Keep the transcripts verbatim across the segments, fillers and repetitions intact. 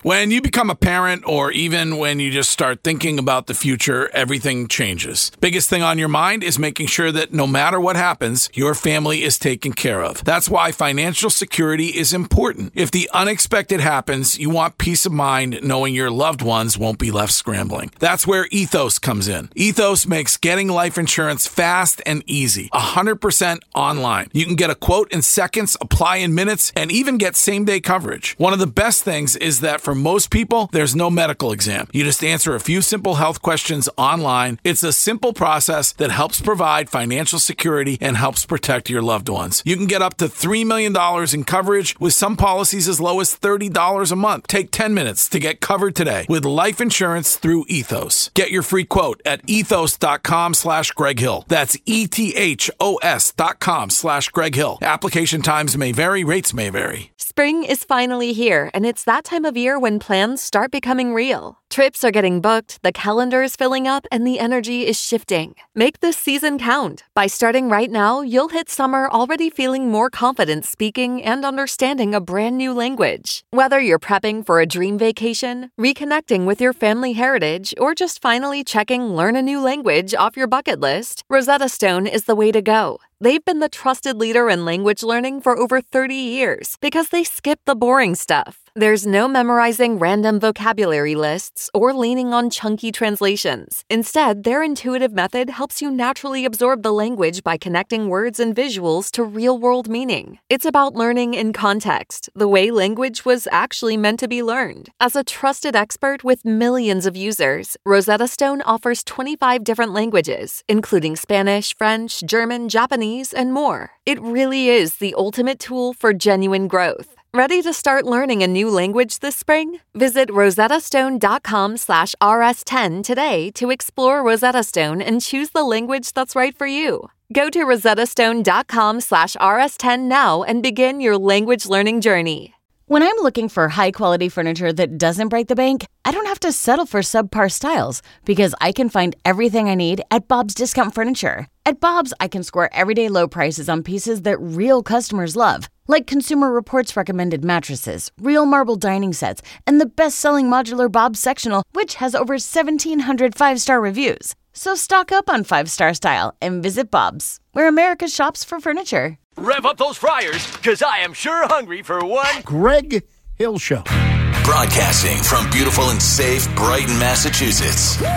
When you become a parent, or even when you just start thinking about the future, everything changes. Biggest thing on your mind is making sure that no matter what happens, your family is taken care of. That's why financial security is important. If the unexpected happens, you want peace of mind knowing your loved ones won't be left scrambling. That's where Ethos comes in. Ethos makes getting life insurance fast and easy. one hundred percent online. You can get a quote in seconds, apply in minutes, and even get same-day coverage. One of the best things is that for most people, there's no medical exam. You just answer a few simple health questions online. It's a simple process that helps provide financial security and helps protect your loved ones. You can get up to three million dollars in coverage with some policies as low as thirty dollars a month. Take ten minutes to get covered today with life insurance through Ethos. Get your free quote at ethos.com slash Greg Hill. That's E-T-H-O-S dot com slash Greg Hill. Application times may vary. Rates may vary. Spring is finally here, and it's that time of year when plans start becoming real. Trips are getting booked, the calendar is filling up, and the energy is shifting. Make this season count. By starting right now, you'll hit summer already feeling more confident speaking and understanding a brand new language. Whether you're prepping for a dream vacation, reconnecting with your family heritage, or just finally checking learn a new language off your bucket list, Rosetta Stone is the way to go. They've been the trusted leader in language learning for over thirty years because they skip the boring stuff. There's no memorizing random vocabulary lists or leaning on chunky translations. Instead, their intuitive method helps you naturally absorb the language by connecting words and visuals to real-world meaning. It's about learning in context, the way language was actually meant to be learned. As a trusted expert with millions of users, Rosetta Stone offers twenty-five different languages, including Spanish, French, German, Japanese, and more. It really is the ultimate tool for genuine growth. Ready to start learning a new language this spring? Visit rosettastone.com slash rs10 today to explore Rosetta Stone and choose the language that's right for you. Go to rosettastone.com slash rs10 now and begin your language learning journey. When I'm looking for high-quality furniture that doesn't break the bank, I don't have to settle for subpar styles because I can find everything I need at Bob's Discount Furniture. At Bob's, I can score everyday low prices on pieces that real customers love, like Consumer Reports recommended mattresses, real marble dining sets, and the best-selling modular Bob's sectional, which has over seventeen hundred five-star reviews. So stock up on five-star style and visit Bob's, where America shops for furniture. Rev up those fryers, because I am sure hungry for one Greg Hill Show. Broadcasting from beautiful and safe Brighton, Massachusetts. Woo!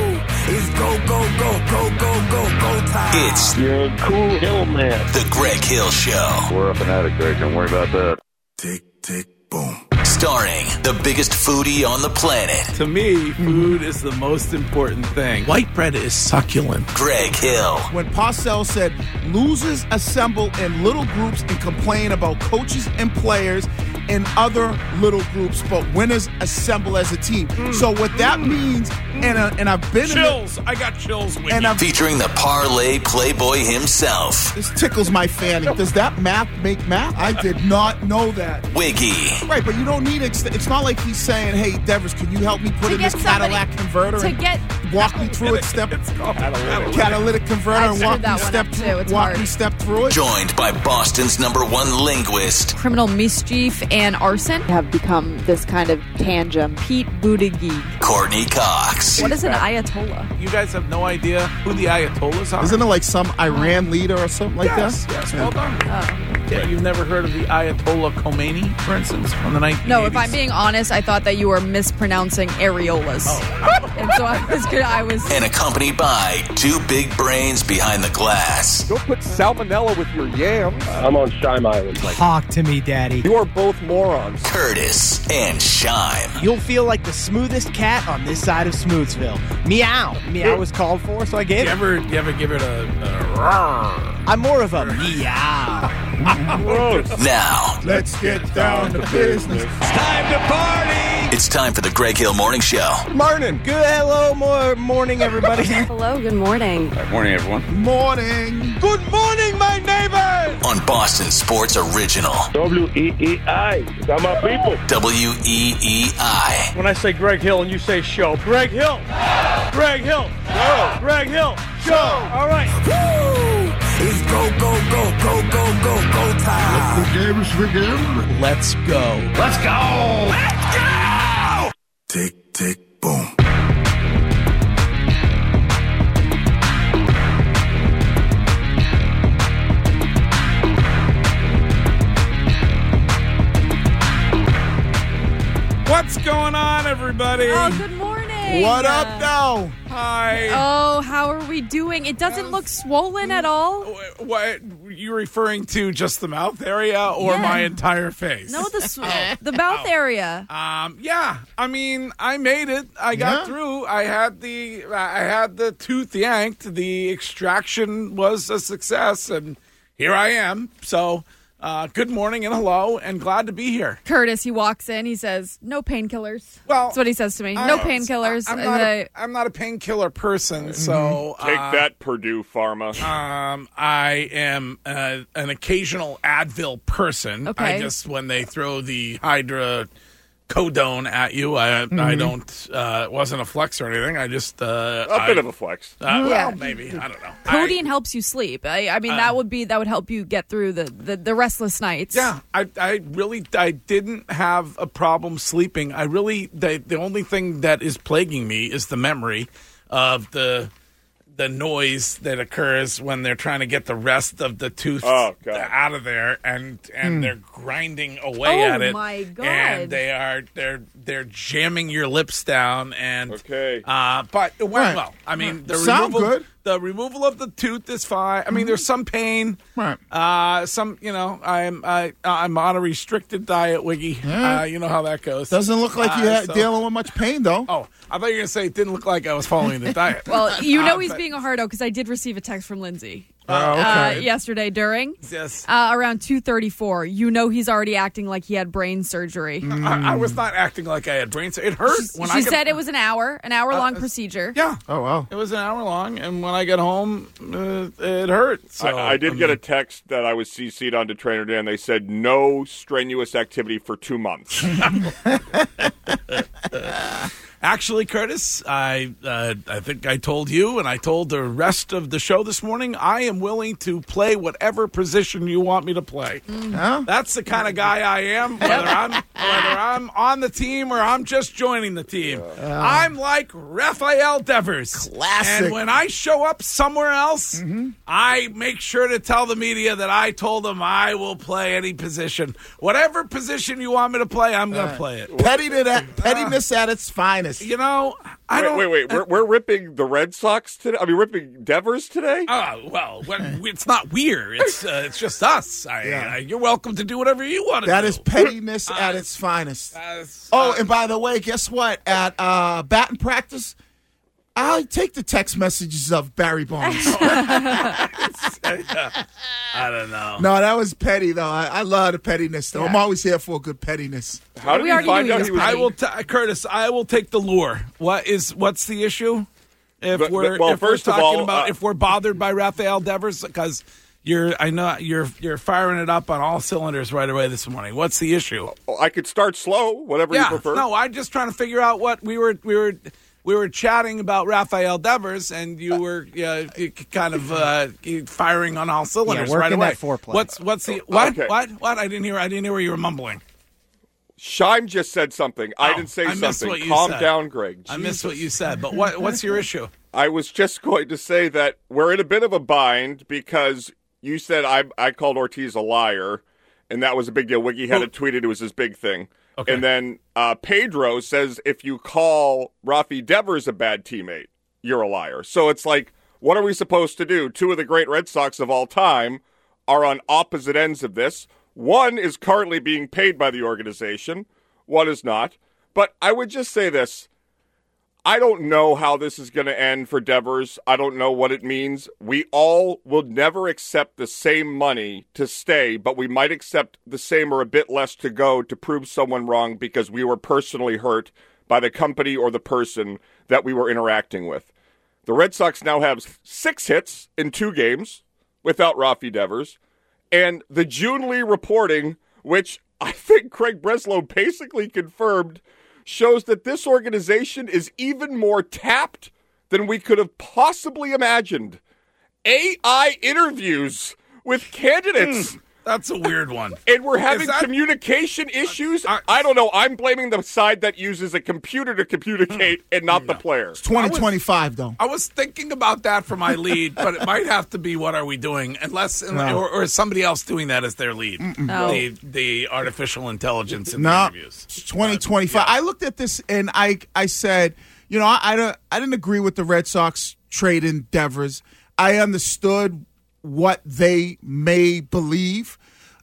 It's go, go, go, go, go, go, go time. It's You're a cool hill man. The Greg Hill Show. We're up and at it, Greg. Don't worry about that. Tick, tick, boom. Starring the biggest foodie on the planet. To me, food is the most important thing. White bread is succulent. Greg Hill. When Parcells said losers assemble in little groups and complain about coaches and players in other little groups, but winners assemble as a team. Mm. So what that mm. means, and uh, and I've been chills. in the, I got chills. With and you. I've, featuring the parlay playboy himself. This tickles my fanny. Does that math make math? I did not know that. Wiggy. Right, but you don't need it. It's not like he's saying, "Hey, Devers, can you help me put to in this Cadillac converter to and get, walk me through it step catalytic, catalytic converter I've and walk me step through, walk hard. me step through it." Joined by Boston's number one linguist, criminal mischief and arson have become this kind of tangent. Pete Buttigieg. Courtney Cox. What is an Ayatollah? You guys have no idea who the Ayatollahs are? Isn't it like some Iran leader or something like yes, that? Yes, well done. Oh. Yeah, you've never heard of the Ayatollah Khomeini, for instance, from the nineteen eighties? No, if I'm being honest, I thought that you were mispronouncing areolas. Oh. And so I was good. I was. And accompanied by two big brains behind the glass. Don't put salmonella with your yams. I'm on Shime Island. Like, talk to me, Daddy. You are both morons. Curtis and Shime. You'll feel like the smoothest cat on this side of Smoothsville. Meow. Meow was called for, so I gave you it. Ever, you ever give it a, a roar? I'm more of a meow. Now, let's get down to business. It's time to party. It's time for the Greg Hill Morning Show. Morning. Good hello, more morning, everybody. Hello, good morning. Good morning, everyone. Morning. Good morning, my neighbors. On Boston Sports Original. W E E I. Got my people. W E E I. When I say Greg Hill and you say show, Greg Hill. Greg Hill. Show. Greg Hill. Show. All right. Woo! It's go, go, go, go, go, go, go time. Let the games begin. Let's go. Let's go. Let's go. tick, tick, boom. What's going on, everybody? Oh, good morning. What up, now? Hi. Oh, how are we doing? It doesn't look swollen at all. What, you referring to just the mouth area or Yeah. my entire face? No, the sw- the mouth area. Um, yeah, I mean, I made it. I got Yeah. through. I had the I had the tooth yanked. The extraction was a success, and here I am. So, uh, good morning and hello, and glad to be here. Curtis, he walks in. He says, "No painkillers." Well, That's what he says to me. I- No painkillers. I'm And not, I- a, I'm not a painkiller person, so Take uh, that, Purdue Pharma. Um, I am uh, an occasional Advil person. Okay. I just when they throw the hydrocodone at you, I Mm-hmm. I don't. Uh, it wasn't a flex or anything. I just uh, A I, bit of a flex. Uh, Yeah. Well, maybe I don't know. Codeine I, helps you sleep. I, I mean, that would be that would help you get through the, the, the restless nights. Yeah, I, I really I didn't have a problem sleeping. I really the the only thing that is plaguing me is the memory of the the noise that occurs when they're trying to get the rest of the tooth Oh, God. out of there, and and they're grinding away Oh, at it. my God. And they are they're they're jamming your lips down, and Okay. uh, but it went Right. well. I mean, the Sound removal good. the removal of the tooth is fine. I mean, there's some pain. Right. Uh, some, you know, I'm I, I'm on a restricted diet, Wiggy. Yeah. Uh, you know how that goes. Doesn't look like you Uh, had so- dealing with much pain, though. Oh, I thought you were gonna say it didn't look like I was following the diet. Well, you know Uh, he's but- being a hardo because I did receive a text from Lindsay Oh, uh, okay. yesterday during Yes. uh, around two thirty-four. You know he's already acting like he had brain surgery. I, I was not acting like I had brain surgery. It hurt when she I get- said it was an hour, an hour long Uh, procedure. Yeah. Oh, wow. It was an hour long, and when I get home, uh, it hurt. So, I, I did get a text that I was C C'd onto Trainer Dan. They said no strenuous activity for two months. Actually, Curtis, I uh, I think I told you, and I told the rest of the show this morning, I am willing to play whatever position you want me to play. Huh? That's the kind of guy I am. Whether I'm whether I'm on the team or I'm just joining the team, I'm like Rafael Devers. Classic. And when I show up somewhere else, Mm-hmm. I make sure to tell the media that I told them I will play any position, whatever position you want me to play. I'm going to play it. Pettiness at, pettiness at its finest. You know, I wait, don't. wait, wait. We're, we're ripping the Red Sox today? I mean, ripping Devers today? Oh, well, when- it's not weird. It's uh, it's just us. I, Yeah. I, you're welcome to do whatever you want to That do. is pettiness Uh, at its finest. Uh, Oh, uh, and by the way, guess what? At uh, batting practice, I take the text messages of Barry Bonds. I don't know. No, that was petty, though. I, I love the pettiness, though. I'm always here for good pettiness. How did We you already find knew he out was he was... I will, t- Curtis. I will take the lure. What is what's the issue? If But- we're but- well, if we're first of talking all, about uh, if we're bothered by Rafael Devers, because you're I know you're you're firing it up on all cylinders right away this morning. What's the issue? Oh, I could start slow, whatever you Yeah, prefer. no, I'm just trying to figure out what we were we were. We were chatting about Rafael Devers, and you were uh, kind of uh, firing on all cylinders working right away. that foreplay. What's what's the what Okay. what what? I didn't hear. I didn't hear where you were mumbling. Shime just said something. I Oh, didn't say I missed something. what you Calm said. down, Greg. I missed Jesus. what you said, but what what's your issue? I was just going to say that we're in a bit of a bind because you said I I called Ortiz a liar, and that was a big deal. Wiggy had Who- it tweeted. It was his big thing. Okay. And then uh, Pedro says if you call Rafi Devers a bad teammate, you're a liar. So it's like, what are we supposed to do? Two of the great Red Sox of all time are on opposite ends of this. One is currently being paid by the organization. One is not. But I would just say this. I don't know how this is going to end for Devers. I don't know what it means. We all will never accept the same money to stay, but we might accept the same or a bit less to go to prove someone wrong because we were personally hurt by the company or the person that we were interacting with. The Red Sox now have six hits in two games without Rafi Devers, and the June Lee reporting, which I think Craig Breslow basically confirmed, shows that this organization is even more tapped than we could have possibly imagined. A I interviews with candidates That's a weird one. And we're having that, communication issues? Uh, I don't know. I'm blaming the side that uses a computer to communicate and not no. the player. It's twenty twenty-five, though. I was thinking about that for my lead, but it might have to be what are we doing, unless no. or, or is somebody else doing that as their lead? No. The, the artificial intelligence in no. the interviews. It's twenty twenty-five. Yeah. I looked at this and I I said, you know, I, I, don't, I didn't agree with the Red Sox trade endeavors. I understood what they may believe.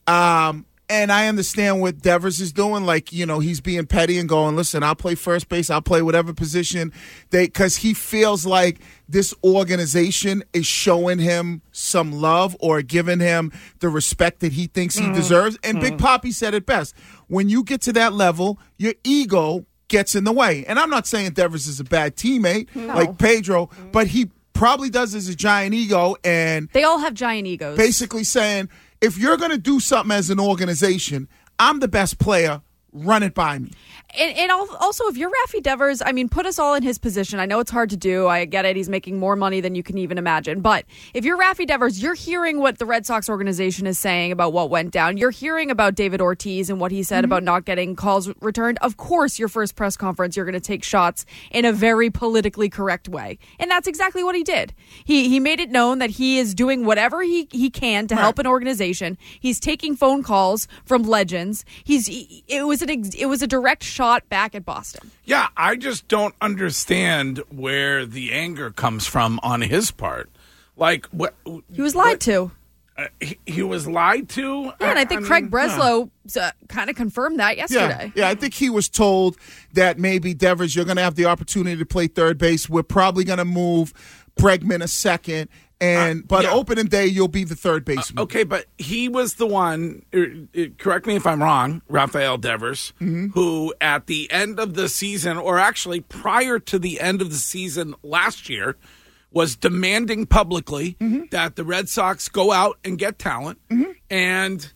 Um, and I understand what Devers is doing. Like, you know, he's being petty and going, listen, I'll play first base. I'll play whatever position they, because he feels like this organization is showing him some love or giving him the respect that he thinks he mm-hmm. deserves. And mm-hmm. Big Papi said it best. When you get to that level, your ego gets in the way. And I'm not saying Devers is a bad teammate no. like Pedro, mm-hmm. but he probably does as a giant ego. And they all have giant egos. Basically saying, if you're going to do something as an organization, I'm the best player. Run it by me. And, and also, if you're Rafi Devers, I mean, put us all in his position. I know it's hard to do. I get it. He's making more money than you can even imagine. But if you're Rafi Devers, you're hearing what the Red Sox organization is saying about what went down. You're hearing about David Ortiz and what he said mm-hmm. about not getting calls returned. Of course, your first press conference, you're going to take shots in a very politically correct way. And that's exactly what he did. He he made it known that he is doing whatever he, he can to right. help an organization. He's taking phone calls from legends. He's he, it was an it was a direct shot back at Boston. Yeah, I just don't understand where the anger comes from on his part. Like, what he was lied what, to. Uh, he, he was lied to. Yeah, and I think I Craig mean, Breslow uh, kind of confirmed that yesterday. Yeah, yeah, I think he was told that maybe Devers, you're going to have the opportunity to play third base. We're probably going to move Bregman a second. And uh, but yeah. opening day, you'll be the third baseman. Uh, okay, but he was the one, uh, correct me if I'm wrong, Rafael Devers, mm-hmm. who at the end of the season, or actually prior to the end of the season last year, was demanding publicly mm-hmm. that the Red Sox go out and get talent. Mm-hmm. And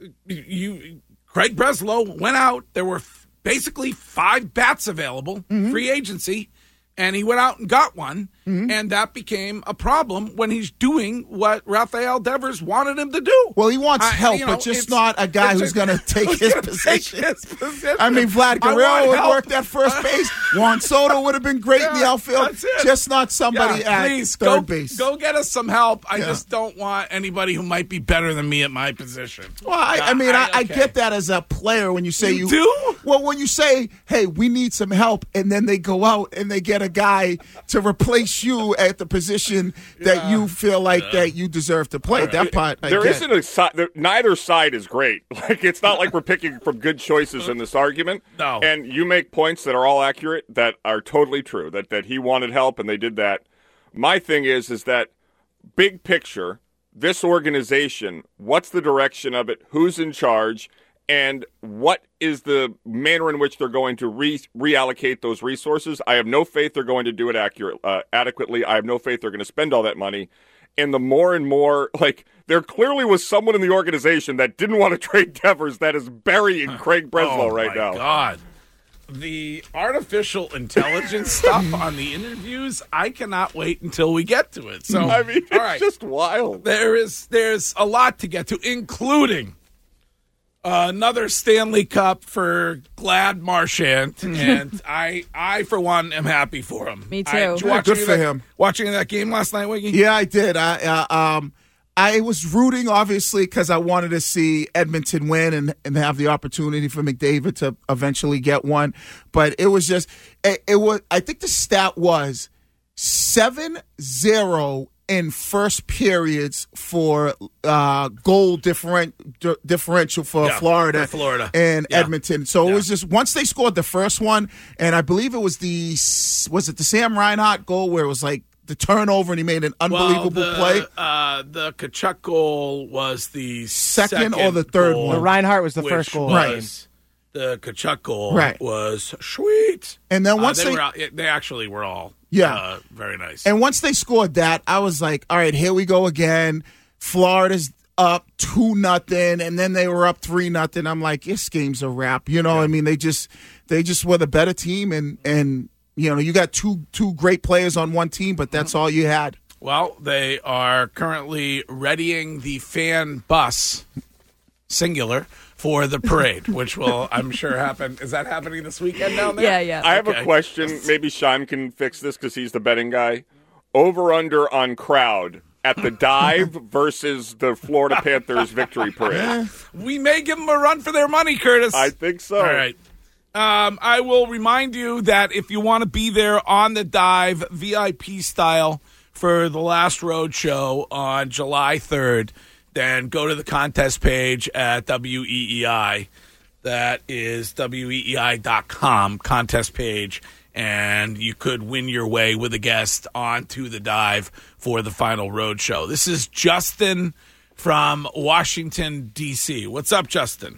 you, Craig Breslow went out. There were f- basically five bats available, mm-hmm. free agency. And he went out and got one, mm-hmm. and that became a problem when he's doing what Rafael Devers wanted him to do. Well, he wants I, help, you know, but just not a guy who's going to take his position. Take his position. I mean, Vlad Guerrero would work at first base. Juan Soto would have been great yeah, in the outfield. Just not somebody yeah, at please, third go, base. Go get us some help. I yeah. just don't want anybody who might be better than me at my position. Well, I, I mean, I, I, okay. I get that as a player when you say you, you do. Well, when you say, "Hey, we need some help," and then they go out and they get a guy to replace you at the position that yeah. you feel like yeah. that you deserve to play. Right. That part, I there get. isn't a side. Neither side is great. Like, it's not like we're picking from good choices in this argument. No. And you make points that are all accurate, that are totally true. That that he wanted help and they did that. My thing is, is that big picture, this organization, what's the direction of it? Who's in charge? And what is the manner in which they're going to re- reallocate those resources? I have no faith they're going to do it accurate, uh, adequately. I have no faith they're going to spend all that money. And the more and more, like, there clearly was someone in the organization that didn't want to trade Devers that is burying Craig Breslow oh, right my now. God. The artificial intelligence stuff on the interviews, I cannot wait until we get to it. So, I mean, it's all right. just wild. There is, there's a lot to get to, including Uh, another Stanley Cup for Glad Marchand, and I, I for one, am happy for him. Me too. I, yeah, good for that, him. Watching that game last night, Wiggy? Yeah, I did. I uh, um, I was rooting, obviously, because I wanted to see Edmonton win and, and have the opportunity for McDavid to eventually get one. But it was just, it, it was. I think the stat was seven zero in first periods for uh, goal different, d- differential for yeah, Florida, for Florida and yeah. Edmonton. So yeah. it was just once they scored the first one, and I believe it was the was it the Sam Reinhart goal where it was like the turnover and he made an unbelievable well, the, play. Uh, the Tkachuk goal was the second, second or the third goal, one. The Reinhart was the first goal. Was, the Tkachuk goal right. was sweet. And then once uh, they, they, were out, they actually were all yeah uh, very nice. And once they scored that, I was like, all right, here we go again. Florida's up two nothing, and then they were up three nothing. I'm like, this game's a wrap. You know, yeah. I mean, they just they just were the better team, and and you know, you got two two great players on one team, but that's all you had. Well, they are currently readying the fan bus singular, for the parade, which will, I'm sure, happen. Is that happening this weekend down there? Yeah, yeah. I have okay. a question. Maybe Sean can fix this because he's the betting guy. Over under on crowd at the dive versus the Florida Panthers victory parade. We may give them a run for their money, Curtis. I think so. All right. Um, I will remind you that if you want to be there on the dive, V I P style, for the last road show on July third, then go to the contest page at W E E I. That is W E E I dot com contest page. And you could win your way with a guest onto the dive for the final road show. This is Justin from Washington, D C. What's up, Justin?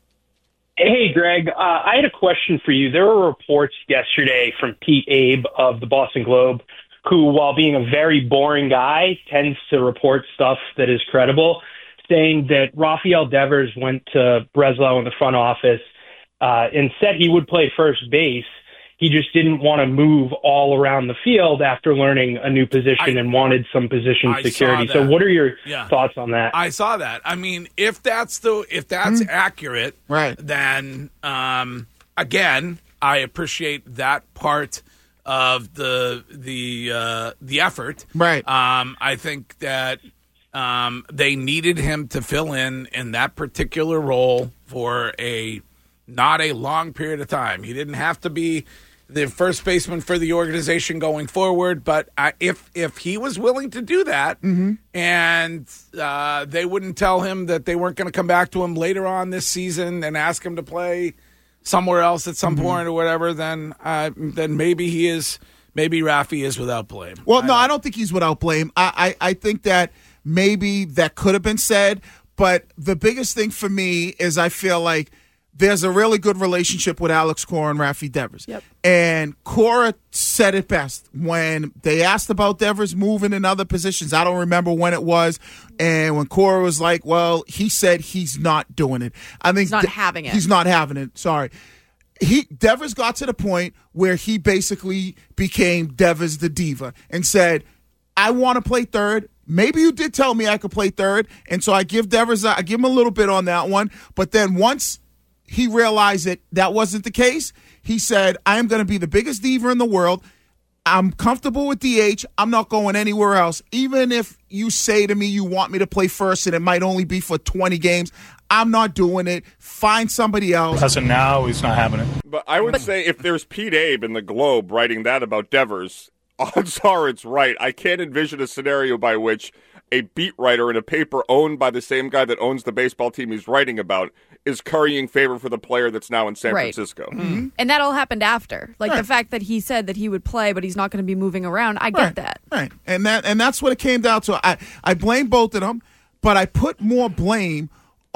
Hey, Greg. Uh, I had a question for you. There were reports yesterday from Pete Abe of the Boston Globe, who, while being a very boring guy, tends to report stuff that is credible, saying that Rafael Devers went to Breslau in the front office uh, and said he would play first base. He just didn't want to move all around the field after learning a new position I, and wanted some position I security. So what are your yeah. thoughts on that? I saw that. I mean, if that's the if that's mm-hmm. accurate, right. then um, again, I appreciate that part of the the uh, the effort. Right. Um, I think that um, they needed him to fill in in that particular role for a not a long period of time. He didn't have to be the first baseman for the organization going forward, but uh, if if he was willing to do that, mm-hmm. and uh, they wouldn't tell him that they weren't going to come back to him later on this season and ask him to play somewhere else at some mm-hmm. point or whatever, then uh, then maybe he is, maybe Rafi is without blame. Well, I no, I don't think he's without blame. I, I, I think that maybe that could have been said, but the biggest thing for me is I feel like there's a really good relationship with Alex Cora and Rafi Devers. Yep. And Cora said it best when they asked about Devers moving in other positions. I don't remember when it was. And when Cora was like, well, he said he's not doing it. I think he's not De- having it. He's not having it. Sorry. He Devers got to the point where he basically became Devers the diva and said, I want to play third. Maybe you did tell me I could play third. And so I give Devers, I give him a little bit on that one. But then once he realized that that wasn't the case, he said, I am going to be the biggest diva in the world. I'm comfortable with D H. I'm not going anywhere else. Even if you say to me you want me to play first and it might only be for twenty games, I'm not doing it. Find somebody else. As of now, he's not having it. But I would but, say if there's Pete Abe in the Globe writing that about Devers, odds are it's right. I can't envision a scenario by which a beat writer in a paper owned by the same guy that owns the baseball team he's writing about is currying favor for the player that's now in San right. Francisco. Mm-hmm. And that all happened after. Like right. the fact that he said that he would play, but he's not going to be moving around. I get right. that. Right. And that and that's what it came down to. I, I blame both of them, but I put more blame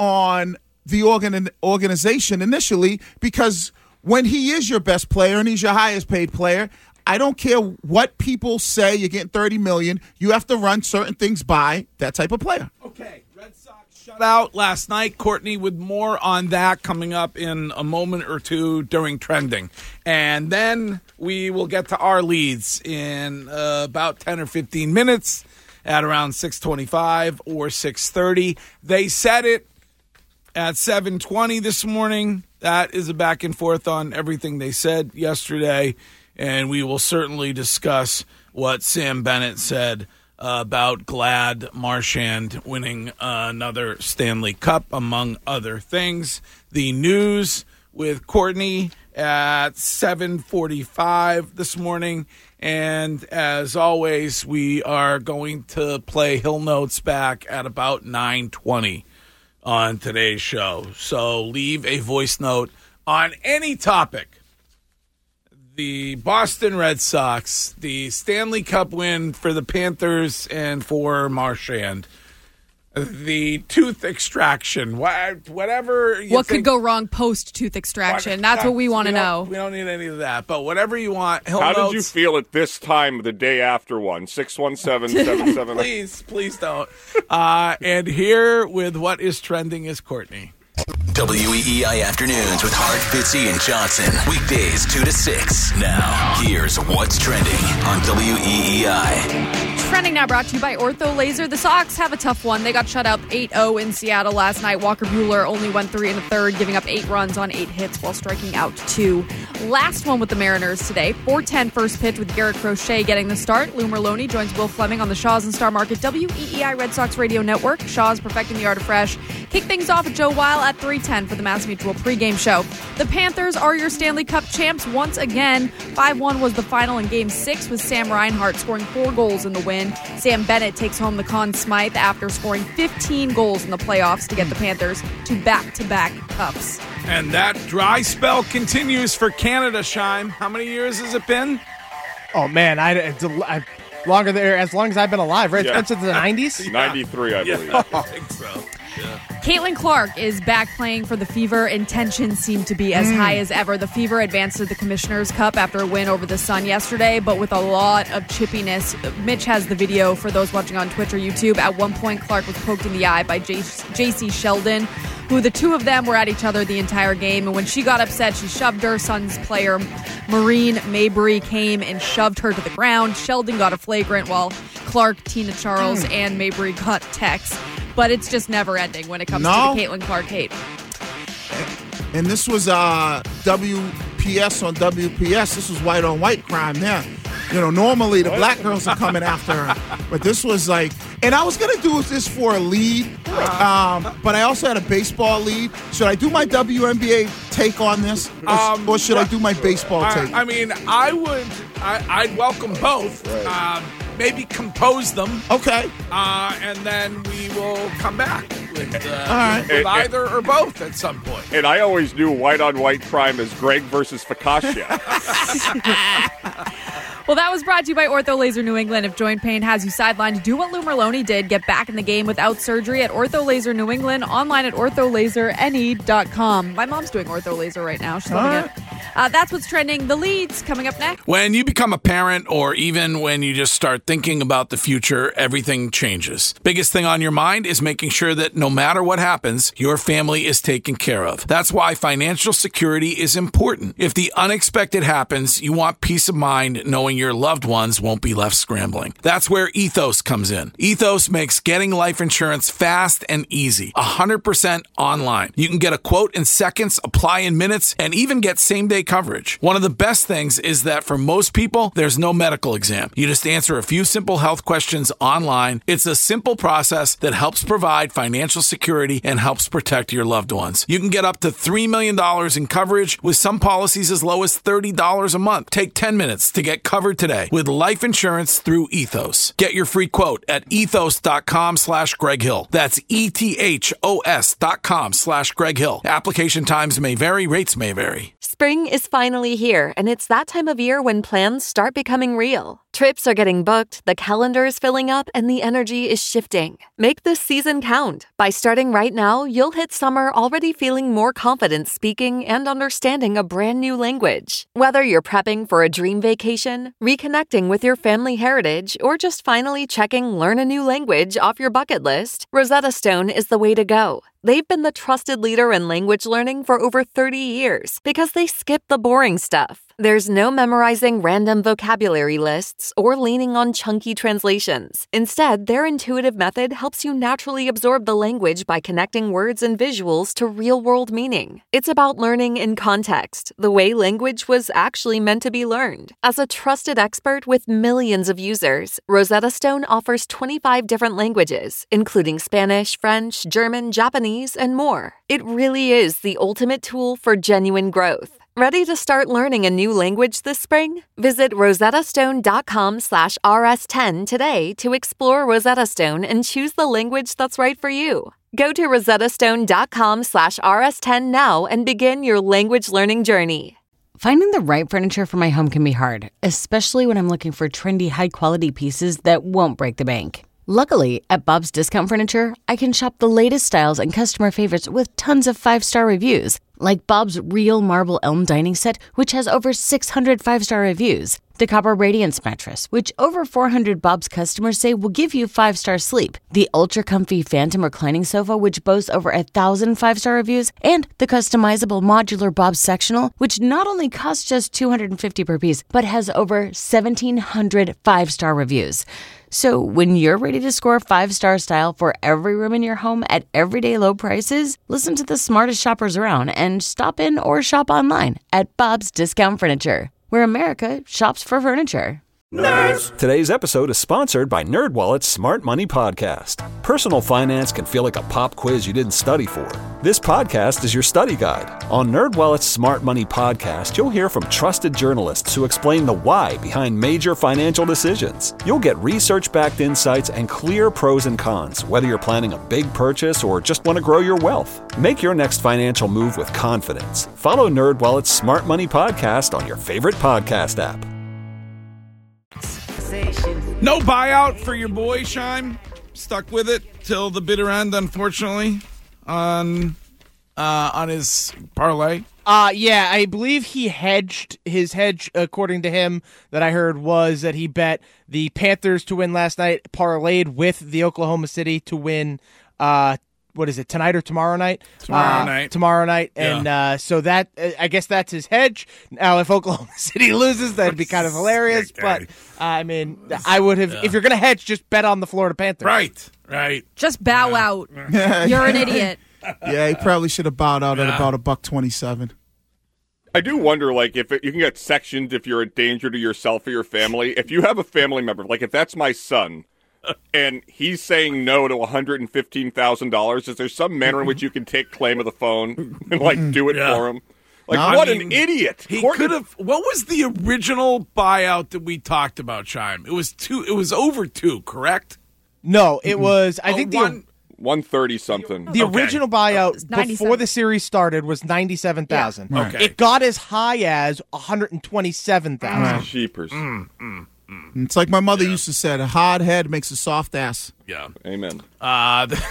on the organ, organization initially because when he is your best player and he's your highest paid player, I don't care what people say, you're getting thirty million dollars, you have to run certain things by that type of player. Okay, Red Sox shut out last night. Courtney with more on that coming up in a moment or two during Trending. And then we will get to our leads in uh, about ten or fifteen minutes at around six twenty-five or six thirty. They said it at seven twenty this morning. That is a back and forth on everything they said yesterday. And we will certainly discuss what Sam Bennett said uh, about Glad Marchand winning uh, another Stanley Cup, among other things. The news with Courtney at seven forty-five this morning. And as always, we are going to play Hill Notes back at about nine twenty on today's show. So leave a voice note on any topic. The Boston Red Sox, the Stanley Cup win for the Panthers and for Marchand, the tooth extraction, whatever. You what think, could go wrong post tooth extraction? That's what we want to know. We don't need any of that, but whatever you want. Hill How notes, did you feel at this time the day after one? six one seven, seven seven Please, please don't. Uh, and here with what is trending is Courtney. W E E I Afternoons with Hart, Fitzy, and Johnson. Weekdays two to six. Now, Here's what's trending on W E E I. Trending now brought to you by Ortho Laser. The Sox have a tough one. They got shut out eight oh in Seattle last night. Walker Buehler only went three and a third, giving up eight runs on eight hits while striking out two. Last one with the Mariners today. four ten first pitch with Garrett Crochet getting the start. Lou Merloni joins Will Fleming on the Shaw's and Star Market W E E I Red Sox Radio Network. Shaw's perfecting the art of fresh. Kick things off at Joe Weil at three ten for the Mass Mutual pregame show. The Panthers are your Stanley Cup champs once again. five one was the final in Game six with Sam Reinhart scoring four goals in the win. Sam Bennett takes home the Conn Smythe after scoring fifteen goals in the playoffs to get the Panthers to back-to-back cups. And that dry spell continues for Canada, Shime. How many years has it been? Oh, man, I, I longer than, as long as I've been alive, right? Yeah. It's been since the nineties? ninety-three, I believe. Yeah, I think so. Yeah. Caitlin Clark is back playing for the Fever. Intentions seem to be as mm. high as ever. The Fever advanced to the Commissioner's Cup after a win over the Sun yesterday, but with a lot of chippiness. Mitch has the video for those watching on Twitch or YouTube. At one point, Clark was poked in the eye by J C Sheldon, who the two of them were at each other the entire game. And when she got upset, she shoved her. Sun's player, Maureen Mabry, came and shoved her to the ground. Sheldon got a flagrant while Clark, Tina Charles, mm. and Mabry got techs. But it's just never ending when it comes no. to the Caitlin Clark hate. And this was uh, W P S on W P S. This was white on white crime there. You know, normally the black girls are coming after her. But this was like, and I was going to do this for a lead, um, but I also had a baseball lead. Should I do my W N B A take on this? Or, um, or should I do my baseball I, take? I mean, I would, I, I'd welcome both. Right. Um, maybe compose them. Okay. Uh, and then we will come back with, uh, All right. with and, either and, or both at some point. And I always knew white on white crime as Greg versus Fakasha. Well, that was brought to you by Ortho Laser New England. If joint pain has you sidelined, do what Lou Merloni did. Get back in the game without surgery at Ortho Laser New England. Online at ortho laser n e dot com. My mom's doing ortho laser right now. She's loving it. Uh, that's what's trending. The leads coming up next. When you become a parent, or even when you just start thinking about the future, everything changes. Biggest thing on your mind is making sure that no matter what happens, your family is taken care of. That's why financial security is important. If the unexpected happens, you want peace of mind knowing your loved ones won't be left scrambling. That's where Ethos comes in. Ethos makes getting life insurance fast and easy. one hundred percent online. You can get a quote in seconds, apply in minutes, and even get same-day coverage. One of the best things is that for most people, there's no medical exam. You just answer a few simple health questions online. It's a simple process that helps provide financial security and helps protect your loved ones. You can get up to three million dollars in coverage with some policies as low as thirty dollars a month. Take ten minutes to get covered today with life insurance through Ethos. Get your free quote at ethos.com slash Greg Hill. That's E-T-H-O-S dot com slash Greg Hill. Application times may vary. Rates may vary. Spring is finally here, and it's that time of year when plans start becoming real. Trips are getting booked, the calendar is filling up, and the energy is shifting. Make this season count. By starting right now, you'll hit summer already feeling more confident speaking and understanding a brand new language. Whether you're prepping for a dream vacation, reconnecting with your family heritage, or just finally checking learn a new language off your bucket list, Rosetta Stone is the way to go. They've been the trusted leader in language learning for over thirty years because they skip the boring stuff. There's no memorizing random vocabulary lists or leaning on chunky translations. Instead, their intuitive method helps you naturally absorb the language by connecting words and visuals to real-world meaning. It's about learning in context, the way language was actually meant to be learned. As a trusted expert with millions of users, Rosetta Stone offers twenty-five different languages, including Spanish, French, German, Japanese, and more. It really is the ultimate tool for genuine growth. Ready to start learning a new language this spring? Visit rosettastone.com slash rs10 today to explore Rosetta Stone and choose the language that's right for you. Go to rosettastone.com slash rs10 now and begin your language learning journey. Finding the right furniture for my home can be hard, especially when I'm looking for trendy, high-quality pieces that won't break the bank. Luckily, at Bob's Discount Furniture, I can shop the latest styles and customer favorites with tons of five-star reviews. like Bob's Real Marble Elm Dining Set, which has over six hundred five-star reviews. The Copper Radiance Mattress, which over four hundred Bob's customers say will give you five-star sleep. The Ultra Comfy Phantom Reclining Sofa, which boasts over one thousand five-star reviews. And the customizable modular Bob's Sectional, which not only costs just two hundred fifty dollars per piece, but has over seventeen hundred five-star reviews. So when you're ready to score five-star style for every room in your home at everyday low prices, listen to the smartest shoppers around and stop in or shop online at Bob's Discount Furniture, where America shops for furniture. Nerds! Today's episode is sponsored by NerdWallet's Smart Money Podcast. Personal finance can feel like a pop quiz you didn't study for. This podcast is your study guide. On NerdWallet's Smart Money Podcast, you'll hear from trusted journalists who explain the why behind major financial decisions. You'll get research-backed insights and clear pros and cons, whether you're planning a big purchase or just want to grow your wealth. Make your next financial move with confidence. Follow NerdWallet's Smart Money Podcast on your favorite podcast app. No buyout for your boy, Shime. Stuck with it till the bitter end, unfortunately, on uh, on his parlay. Uh, yeah, I believe he hedged. His hedge, according to him, that I heard was that he bet the Panthers to win last night, parlayed with the Oklahoma City to win uh what is it, tonight or tomorrow night? Tomorrow uh, night. Tomorrow night. Yeah. And uh, so that, uh, I guess that's his hedge. Now, if Oklahoma City loses, that'd be kind of hilarious. But, uh, I mean, I would have, yeah. if you're going to hedge, just bet on the Florida Panthers. Right, right. Just bow yeah. out. You're an idiot. Yeah, he probably should have bowed out yeah. at about a buck twenty-seven. I do wonder, like, if it, you can get sectioned if you're a danger to yourself or your family. If you have a family member, like if that's my son, and he's saying no to one hundred fifteen thousand dollars, is there some manner in which you can take claim of the phone and, like, do it yeah. for him? Like, no, what I mean, an idiot. He Courtney- could have. What was the original buyout that we talked about, Chime? It was two. It was over two, correct? No, it was, I oh, think one, the one thirty something. The okay. original buyout Oh, before the series started was ninety-seven thousand. Yeah. Okay. It got as high as one hundred twenty-seven thousand. Right. Jeepers. Mm, mm, mm. It's like my mother yeah. used to say, a hard head makes a soft ass. Yeah. Amen. Uh, the-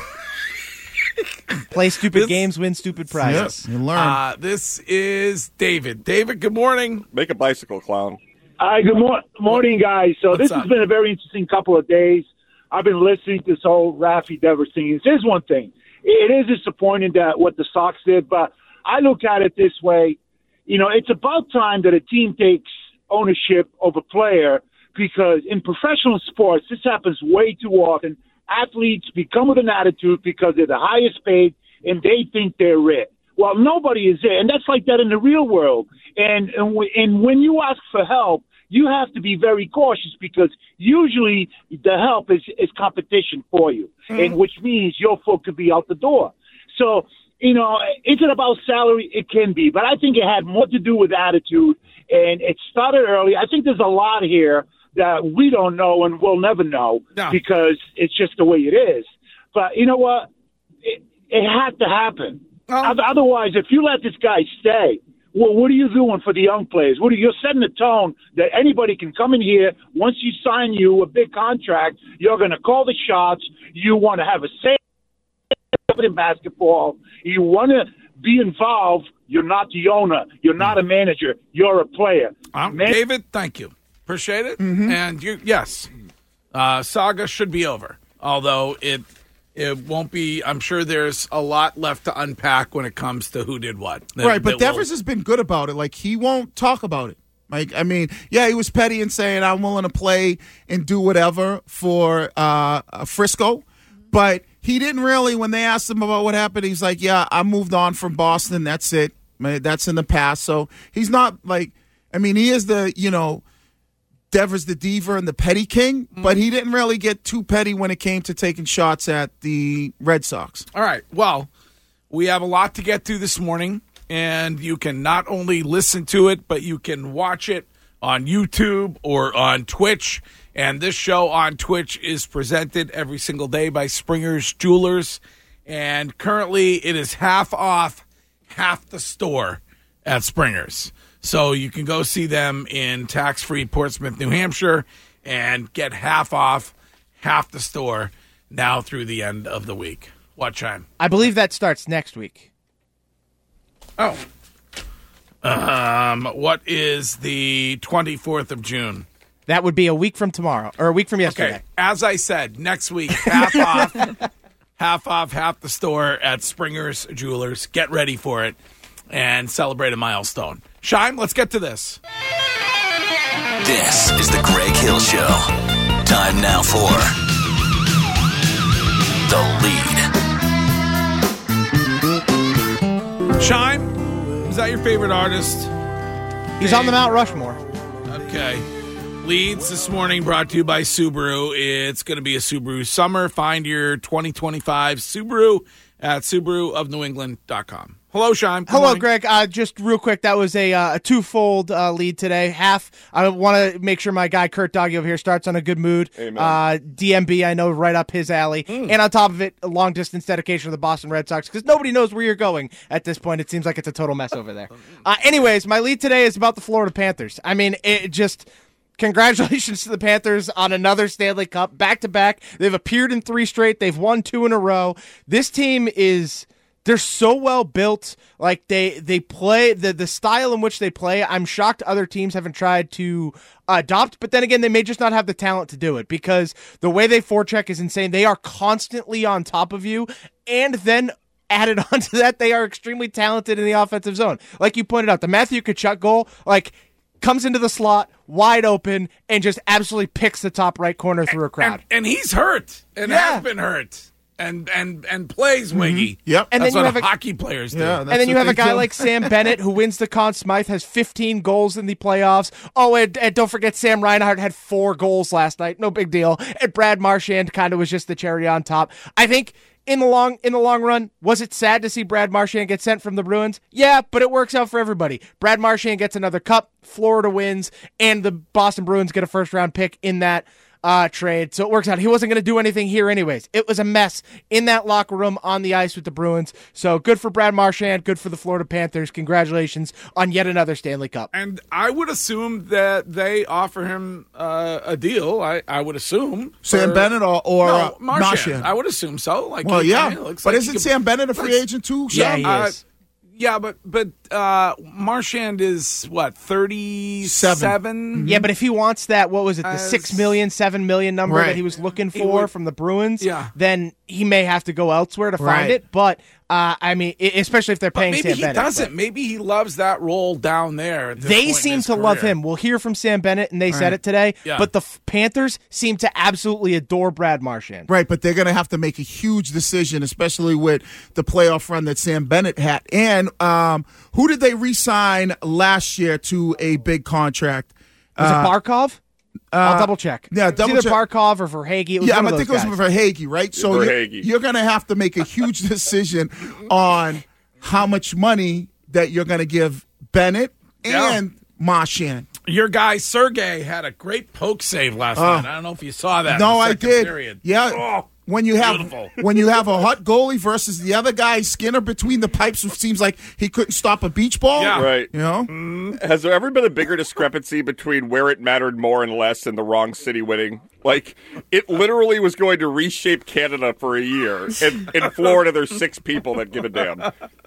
Play stupid this, games, win stupid prizes. Yes, you learn. Uh, this is David. David, good morning. Make a bicycle clown. Hi, good mor- morning, guys. So What's this up? has been a very interesting couple of days. I've been listening to this whole Rafi Devers thing. There's one thing. It is disappointing that what the Sox did, but I look at it this way. You know, it's about time that a team takes ownership of a player, because in professional sports, this happens way too often. Athletes become with an attitude because they're the highest paid and they think they're it. Well, nobody is it, and that's like that in the real world. And, and, w- and when you ask for help, you have to be very cautious, because usually the help is, is competition for you, mm-hmm. and which means your foot could be out the door. So, you know, is it about salary? It can be, but I think it had more to do with attitude, and it started early. I think there's a lot here that we don't know and we'll never know no. because it's just the way it is. But you know what? It, it had to happen. Oh. Otherwise, if you let this guy stay, well, what are you doing for the young players? What are you, you're setting the tone that anybody can come in here. Once you sign you a big contract, you're going to call the shots. You want to have a say in basketball. You want to be involved. You're not the owner. You're not a manager. You're a player. Um, Man- David, thank you. Appreciate it. Mm-hmm. And you, yes, uh, saga should be over. Although it it won't be. I'm sure there's a lot left to unpack when it comes to who did what. That, right, but that Devers will, has been good about it. Like, he won't talk about it. Like, I mean, yeah, he was petty and saying, I'm willing to play and do whatever for uh, Frisco. But he didn't really, when they asked him about what happened, he's like, yeah, I moved on from Boston. That's it. That's in the past. So he's not like, I mean, he is the, you know, Devers the diva and the petty king, mm-hmm. but he didn't really get too petty when it came to taking shots at the Red Sox. All right. Well, we have a lot to get to this morning, and you can not only listen to it, but you can watch it on YouTube or on Twitch. And this show on Twitch is presented every single day by Springer's Jewelers. And currently it is half off half the store at Springer's. So you can go see them in tax-free Portsmouth, New Hampshire, and get half off half the store now through the end of the week. What time? I believe that starts next week. Oh. Um, what is the twenty-fourth of June? That would be a week from tomorrow, or a week from yesterday. Okay, as I said, next week, half off, half off, half the store at Springer's Jewelers. Get ready for it and celebrate a milestone. Shime, let's get to this. This is the Greg Hill Show. Time now for The Lead. Shime, is that your favorite artist? He's on the Mount Rushmore. Okay. Leads this morning brought to you by Subaru. It's going to be a Subaru summer. Find your twenty twenty-five Subaru at Subaru of New England dot com. Hello, Shime. Good Hello, morning. Greg. Uh, just real quick, that was a, uh, a twofold uh, lead today. Half, I want to make sure my guy Kurt Doggy over here starts on a good mood. Amen. Uh, D M B, I know, right up his alley. Mm. And on top of it, a long-distance dedication to the Boston Red Sox, because nobody knows where you're going at this point. It seems like it's a total mess over there. Uh, anyways, my lead today is about the Florida Panthers. I mean, it just... Congratulations to the Panthers on another Stanley Cup, back-to-back. They've appeared in three straight. They've won two in a row. This team is... They're so well built. Like they they play the the style in which they play. I'm shocked other teams haven't tried to adopt. But then again, they may just not have the talent to do it because the way they forecheck is insane. They are constantly on top of you, and then added on to that, they are extremely talented in the offensive zone. Like you pointed out, the Matthew Tkachuk goal, like comes into the slot wide open and just absolutely picks the top right corner through a crowd. And, and he's hurt and Yeah. has been hurt. And and and plays Wiggy. Mm-hmm. Yep. And That's then you what have a- hockey players do. Yeah, And then you have a guy like Sam Bennett who wins the Conn Smythe, has fifteen goals in the playoffs. Oh, and, and don't forget Sam Reinhart had four goals last night. No big deal. And Brad Marchand kind of was just the cherry on top. I think in the long in the long run, was it sad to see Brad Marchand get sent from the Bruins? Yeah, but it works out for everybody. Brad Marchand gets another cup, Florida wins, and the Boston Bruins get a first round pick in that Uh, trade, so it works out. He wasn't going to do anything here anyways. It was a mess in that locker room on the ice with the Bruins. So good for Brad Marchand, good for the Florida Panthers. Congratulations on yet another Stanley Cup. And I would assume that they offer him uh, a deal. I, I would assume Sam for- Bennett or, or no, uh, Marchand. Marchand. I would assume so. Like, Well, he- yeah, I mean, it looks but like isn't he could- Sam Bennett a free looks- agent too? Yeah, Sean? he Uh, is. Yeah, but but uh, Marchand is what thirty-seven. Yeah, but if he wants that, what was it, the As- six million, seven million number Right. that he was looking He for would- from the Bruins, Yeah. then he may have to go elsewhere to find Right. it. But uh, I mean, i- especially if they're But paying maybe Sam he Bennett. doesn't. but- Maybe he loves that role down there. At this They point in seem his to love career. him. We'll hear from Sam Bennett, and they said Right. it today. Yeah. But the F- Panthers seem to absolutely adore Brad Marchand. Right, but they're going to have to make a huge decision, especially with the playoff run that Sam Bennett had. And um, who did they re-sign last year to a big contract? Was Uh, it Barkov? I'll double check. Yeah, It was double either check. Barkov or Verhage. It was Yeah, one I of think it those was guys. Verhage, right? So you're, Verhage. you're going to have to make a huge decision on how much money that you're going to give Bennett Yeah. and Marchand. Your guy Sergey had a great poke save last Oh. night. I don't know if you saw that. in No, the I second did. Period. Yeah. Oh, when you have beautiful. when you have a hot goalie versus the other guy Skinner between the pipes, who seems like he couldn't stop a beach ball. Yeah. Right. You know. Has there ever been a bigger discrepancy between where it mattered more and less and the wrong city winning? Like, it literally was going to reshape Canada for a year. And in Florida, there's six people that give a damn.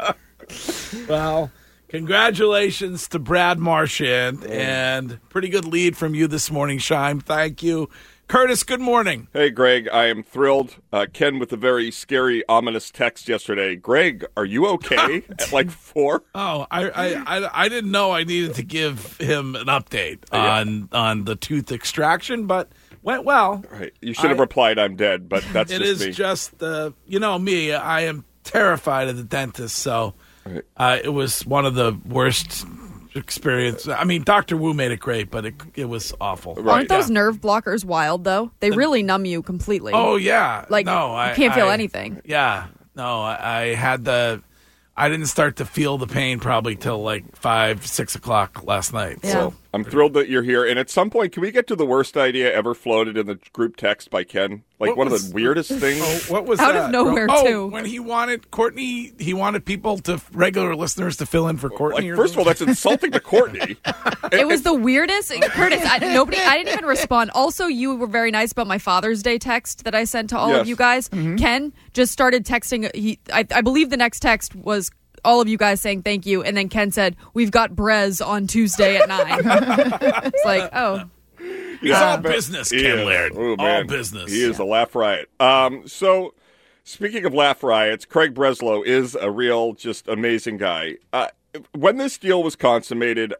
Well, congratulations to Brad Marchand, and pretty good lead from you this morning, Shime. Thank you. Curtis, good morning. Hey, Greg, I am thrilled. Uh, Ken with a very scary, ominous text yesterday. Greg, are you okay? At like four? Oh, I, I, I, I didn't know I needed to give him an update on on the tooth extraction, but went well. Right. You should have I- replied, I'm dead, but that's It just is me. just, uh, you know me, I am terrified of the dentist, so Right. uh, it was one of the worst experience. I mean, Doctor Wu made it great, but it it was awful. Aren't those Yeah. nerve blockers wild, though? They really numb you completely. Oh yeah, Like, no, you I can't feel I- anything. Yeah, no, I, I had the. I didn't start to feel the pain probably till like five, six o'clock last night. Yeah. So I'm thrilled that you're here. And at some point, can we get to the worst idea ever floated in the group text by Ken? Like What one was- of the weirdest things? Oh, what was Out that? of nowhere, oh, too. when he wanted Courtney, he wanted people to regular listeners to fill in for Courtney. Like, or first of all, that's insulting to Courtney. It was the weirdest. Curtis, I, nobody, I didn't even respond. Also, you were very nice about my Father's Day text that I sent to all Yes. of you guys. Mm-hmm. Ken just started texting. He, I, I believe the next text was all of you guys saying thank you, and then Ken said, we've got Brez on Tuesday at nine. It's like, oh. He's all business, He Ken is. Laird. Oh, All man. business. He is a laugh riot. Um, so, speaking of laugh riots, Craig Breslow is a real, just amazing guy. Uh, when this deal was consummated,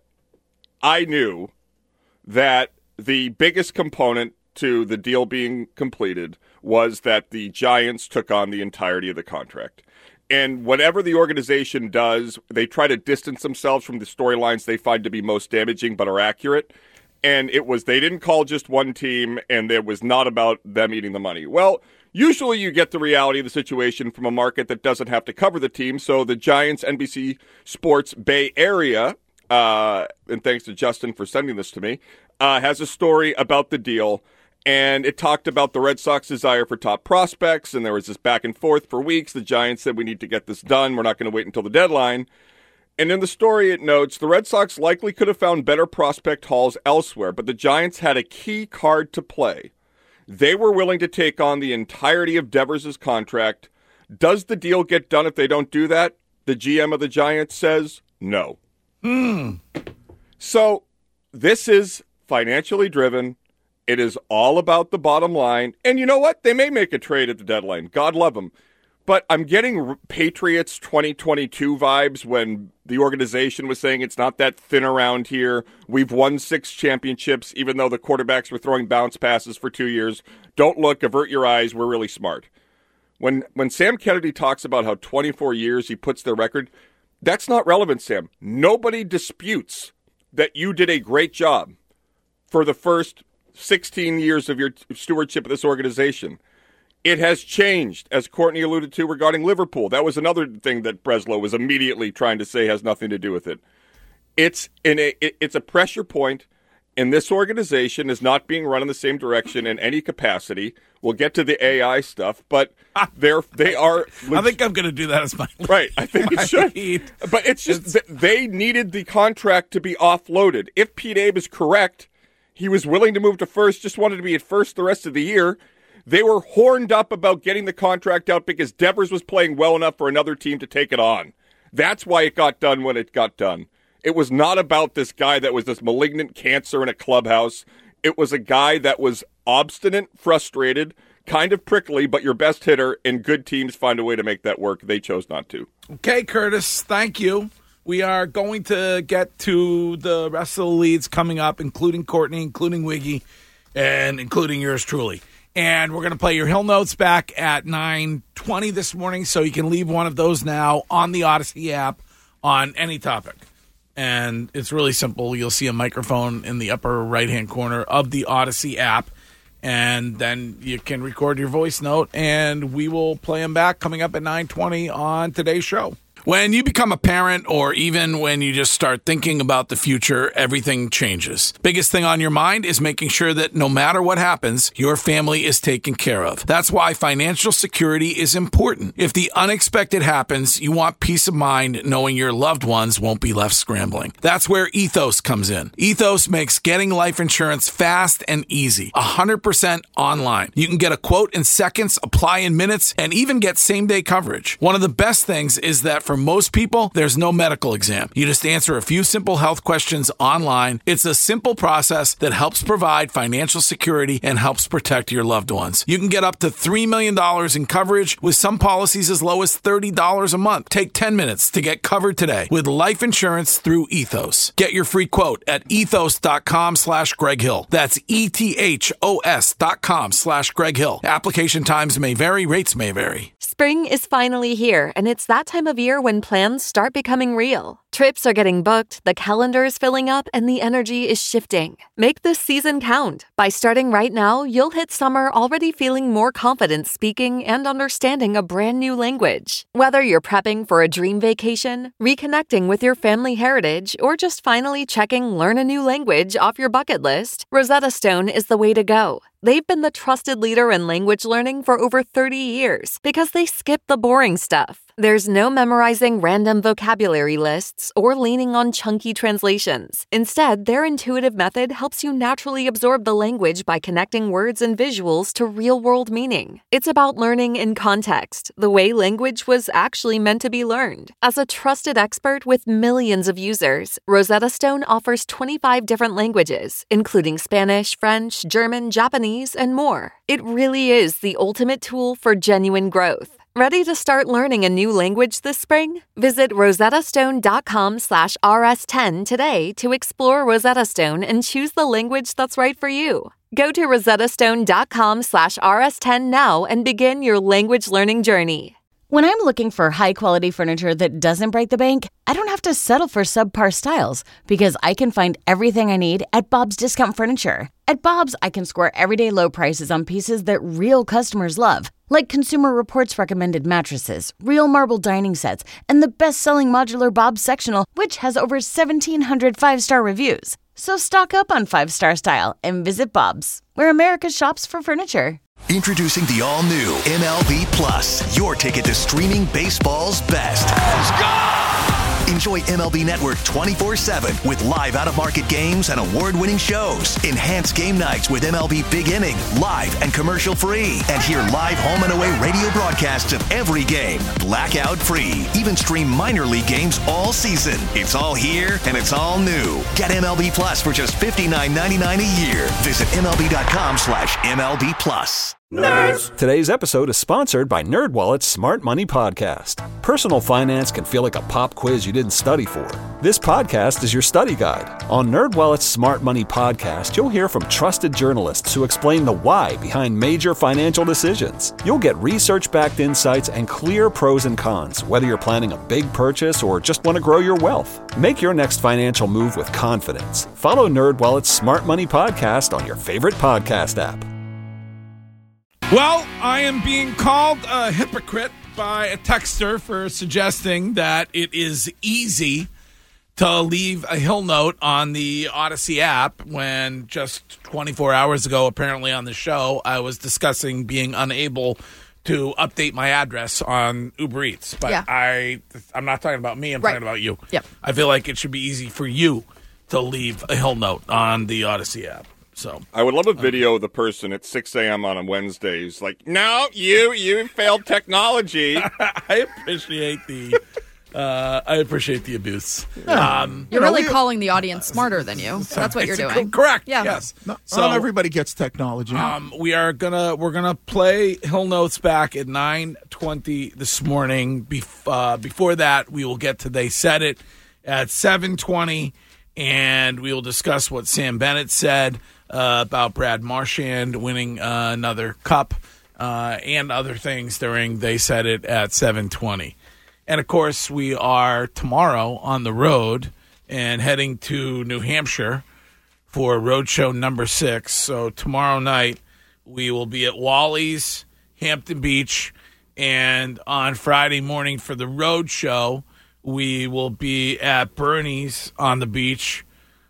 I knew that the biggest component to the deal being completed was that the Giants took on the entirety of the contract. And whatever the organization does, they try to distance themselves from the storylines they find to be most damaging but are accurate. And it was, they didn't call just one team, and it was not about them eating the money. Well, usually you get the reality of the situation from a market that doesn't have to cover the team. So the Giants, N B C Sports Bay Area, uh, and thanks to Justin for sending this to me, uh, has a story about the deal. And it talked about the Red Sox desire for top prospects, and there was this back and forth for weeks. The Giants said, we need to get this done. We're not going to wait until the deadline. And in the story, it notes, the Red Sox likely could have found better prospect hauls elsewhere, but the Giants had a key card to play. They were willing to take on the entirety of Devers' contract. Does the deal get done if they don't do that? The G M of the Giants says no. Hmm. So this is financially driven. It is all about the bottom line. And you know what? They may make a trade at the deadline. God love them. But I'm getting Patriots twenty twenty-two vibes when the organization was saying it's not that thin around here. We've won six championships, even though the quarterbacks were throwing bounce passes for two years. Don't look, avert your eyes. We're really smart. When when Sam Kennedy talks about how twenty-four years he puts their record, that's not relevant, Sam. Nobody disputes that you did a great job for the first sixteen years of your stewardship of this organization. It has changed, as Courtney alluded to regarding Liverpool. That was another thing that Breslow was immediately trying to say has nothing to do with it. It's in a it's a pressure point, and this organization is not being run in the same direction in any capacity. We'll get to the A I stuff, but they're they are. I think I'm going to do that as my right. I think it should. But it's just that they needed the contract to be offloaded. If Pete Abe is correct, he was willing to move to first, just wanted to be at first the rest of the year. They were horned up about getting the contract out because Devers was playing well enough for another team to take it on. That's why it got done when it got done. It was not about this guy that was this malignant cancer in a clubhouse. It was a guy that was obstinate, frustrated, kind of prickly, but your best hitter, and good teams find a way to make that work. They chose not to. Okay, Curtis, thank you. We are going to get to the rest of the leads coming up, including Courtney, including Wiggy, and including yours truly. And we're going to play your Hill Notes back at nine twenty this morning, so you can leave one of those now on the Odyssey app on any topic. And it's really simple. You'll see a microphone in the upper right-hand corner of the Odyssey app, and then you can record your voice note, and we will play them back coming up at nine twenty on today's show. When you become a parent, or even when you just start thinking about the future, everything changes. Biggest thing on your mind is making sure that no matter what happens, your family is taken care of. That's why financial security is important. If the unexpected happens, you want peace of mind knowing your loved ones won't be left scrambling. That's where Ethos comes in. Ethos makes getting life insurance fast and easy, one hundred percent online. You can get a quote in seconds, apply in minutes, and even get same-day coverage. One of the best things is that for For most people, there's no medical exam. You just answer a few simple health questions online. It's a simple process that helps provide financial security and helps protect your loved ones. You can get up to three million dollars in coverage with some policies as low as thirty dollars a month. Take ten minutes to get covered today with life insurance through Ethos. Get your free quote at ethos.com slash Greg Hill. That's E-T-H-O-S dot com slash Greg Hill. Application times may vary. Rates may vary. Spring is finally here, and it's that time of year when plans start becoming real. Trips are getting booked, the calendar is filling up, and the energy is shifting. Make this season count. By starting right now, you'll hit summer already feeling more confident speaking and understanding a brand new language. Whether you're prepping for a dream vacation, reconnecting with your family heritage, or just finally checking learn a new language off your bucket list, Rosetta Stone is the way to go. They've been the trusted leader in language learning for over thirty years because they skip the boring stuff. There's no memorizing random vocabulary lists or leaning on chunky translations. Instead, their intuitive method helps you naturally absorb the language by connecting words and visuals to real-world meaning. It's about learning in context, the way language was actually meant to be learned. As a trusted expert with millions of users, Rosetta Stone offers twenty-five different languages, including Spanish, French, German, Japanese, and more. It really is the ultimate tool for genuine growth. Ready to start learning a new language this spring? Visit rosettastone.com slash rs10 today to explore Rosetta Stone and choose the language that's right for you. Go to rosettastone.com slash rs10 now and begin your language learning journey. When I'm looking for high-quality furniture that doesn't break the bank, I don't have to settle for subpar styles because I can find everything I need at Bob's Discount Furniture. At Bob's, I can score everyday low prices on pieces that real customers love, like Consumer Reports recommended mattresses, real marble dining sets, and the best-selling modular Bob's sectional, which has over seventeen hundred five-star reviews. So stock up on five-star style and visit Bob's, where America shops for furniture. Introducing the all-new M L B Plus, your ticket to streaming baseball's best. Let's go! Enjoy M L B Network twenty-four seven with live out-of-market games and award-winning shows. Enhanced game nights with M L B Big Inning, live and commercial-free. And hear live home and away radio broadcasts of every game, blackout-free. Even stream minor league games all season. It's all here, and it's all new. Get M L B Plus for just fifty-nine ninety-nine a year. Visit MLB.com slash MLB Plus. Nerds! Today's episode is sponsored by NerdWallet's Smart Money Podcast. Personal finance can feel like a pop quiz you didn't study for. This podcast is your study guide. On NerdWallet's Smart Money Podcast, you'll hear from trusted journalists who explain the why behind major financial decisions. You'll get research-backed insights and clear pros and cons, whether you're planning a big purchase or just want to grow your wealth. Make your next financial move with confidence. Follow NerdWallet's Smart Money Podcast on your favorite podcast app. Well, I am being called a hypocrite by a texter for suggesting that it is easy to leave a hill note on the Odyssey app when just twenty-four hours ago, apparently on the show, I was discussing being unable to update my address on Uber Eats. But yeah. I, I'm not talking about me. I'm right. talking about you. Yep. I feel like it should be easy for you to leave a hill note on the Odyssey app. So I would love a video of the person at six a.m. on a Wednesdays like, no, you, you failed technology. I appreciate the, uh, I appreciate the abuse. Um, you're really calling the audience smarter than you. That's what you're doing. Correct. Yeah. Yes. Not, so, not everybody gets technology. Um, we are gonna we're gonna play Hill Notes back at nine twenty this morning. Bef- uh, before that, we will get to They Said It at seven twenty, and we will discuss what Sam Bennett said Uh, about Brad Marchand winning uh, another cup uh, and other things during They Said It at seven twenty. And, of course, we are tomorrow on the road and heading to New Hampshire for Roadshow number six. So tomorrow night we will be at Wally's, Hampton Beach, and on Friday morning for the Roadshow we will be at Bernie's on the beach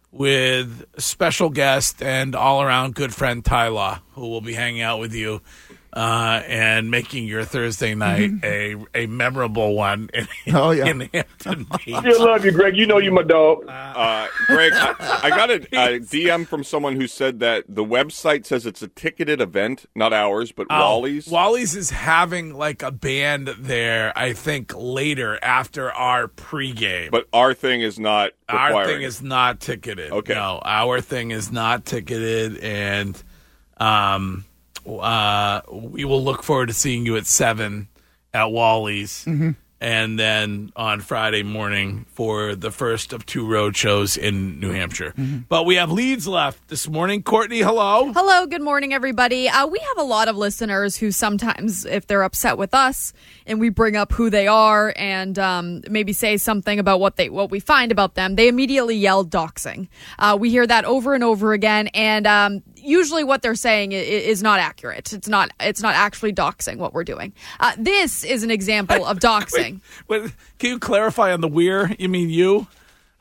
with a special guest and all-around good friend Ty Law, who will be hanging out with you uh, and making your Thursday night mm-hmm. a a memorable one in, oh, yeah. in Hampton Beach. I still love you, Greg. You know you my dog. Uh, Greg, I, I got a, a D M from someone who said that the website says it's a ticketed event, not ours, but oh, Wally's. Wally's is having like a band there, I think, later after our pregame. But our thing is not requiring. Our thing is not ticketed. Okay. No, our thing is not ticketed, and um, uh, we will look forward to seeing you at seven at Wally's. Mm-hmm. And then on Friday morning for the first of two road shows in New Hampshire. Mm-hmm. But we have leads left this morning. Courtney, hello. Hello, good morning, everybody. Uh, we have a lot of listeners who sometimes, if they're upset with us and we bring up who they are and um, maybe say something about what they what we find about them, they immediately yell doxing. Uh, we hear that over and over again, and um, usually what they're saying is not accurate. It's not It's not actually doxing what we're doing. Uh, this is an example of doxing. Wait, can you clarify on the we're? You mean you?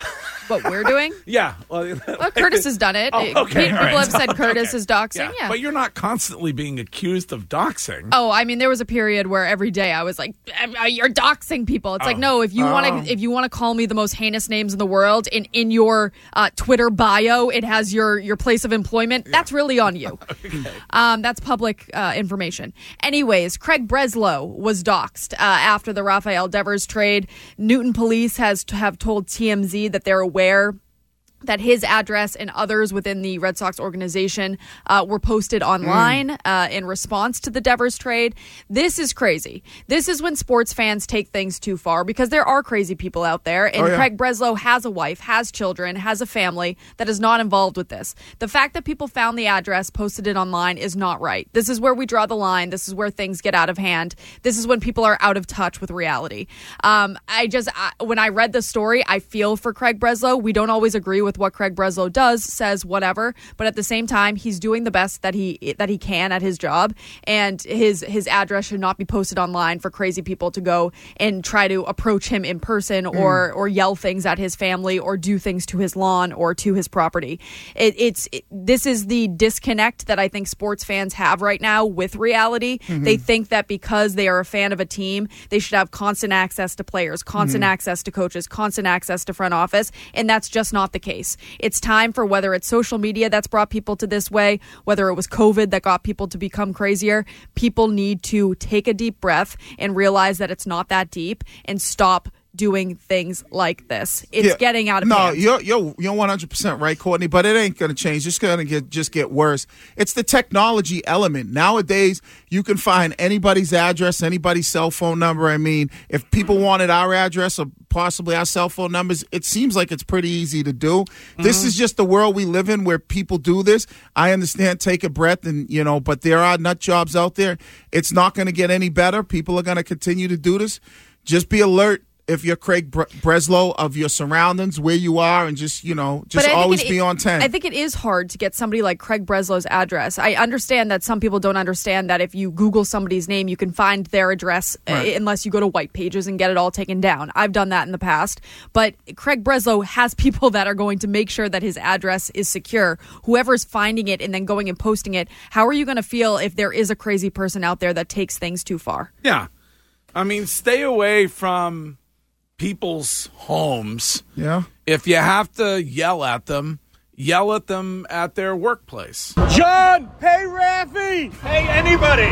What we're doing? Yeah. Well, well Curtis has done it. Oh, okay, People right. have said Curtis okay. is doxing. Yeah. yeah. But you're not constantly being accused of doxing. Oh, I mean, there was a period where every day I was like, "You're doxing people." It's oh. like, no, if you oh. want to, if you want to call me the most heinous names in the world, in in your uh, Twitter bio, it has your your place of employment. Yeah. That's really on you. okay. um, that's public uh, information. Anyways, Craig Breslow was doxed uh, after the Rafael Devers trade. Newton police has to have told T M Z that they're aware that his address and others within the Red Sox organization uh, were posted online mm. uh, in response to the Devers trade. This is crazy. This is when sports fans take things too far, because there are crazy people out there. And oh, yeah. Craig Breslow has a wife, has children, has a family that is not involved with this. The fact that people found the address, posted it online, is not right. This is where we draw the line. This is where things get out of hand. This is when people are out of touch with reality. Um, I just, I, when I read the story, I feel for Craig Breslow. We don't always agree with with what Craig Breslow does, says, whatever, but at the same time, he's doing the best that he that he can at his job, and his his address should not be posted online for crazy people to go and try to approach him in person mm. or or yell things at his family or do things to his lawn or to his property. It, it's it, this is the disconnect that I think sports fans have right now with reality. Mm-hmm. They think that because they are a fan of a team, they should have constant access to players, constant mm-hmm. access to coaches, constant access to front office, and that's just not the case. It's time for, whether it's social media that's brought people to this way, whether it was COVID that got people to become crazier, people need to take a deep breath and realize that it's not that deep and stop doing things like this. It's yeah. getting out of no, hand. No, you're you're you're one hundred percent right, Courtney, but it ain't going to change. It's going to get just get worse. It's the technology element. Nowadays, you can find anybody's address, anybody's cell phone number. I mean, if people wanted our address or possibly our cell phone numbers, it seems like it's pretty easy to do. Mm-hmm. This is just the world we live in where people do this. I understand, take a breath, and you know, but there are nut jobs out there. It's not going to get any better. People are going to continue to do this. Just be alert. If you're Craig Breslow, of your surroundings, where you are, and just, you know, just always be on ten. I think it is hard to get somebody like Craig Breslow's address. I understand that some people don't understand that if you Google somebody's name, you can find their address right. uh, unless you go to White Pages and get it all taken down. I've done that in the past. But Craig Breslow has people that are going to make sure that his address is secure. Whoever's finding it and then going and posting it, how are you going to feel if there is a crazy person out there that takes things too far? Yeah. I mean, stay away from people's homes. Yeah. If you have to yell at them, yell at them at their workplace. John, pay Raffy. Pay anybody.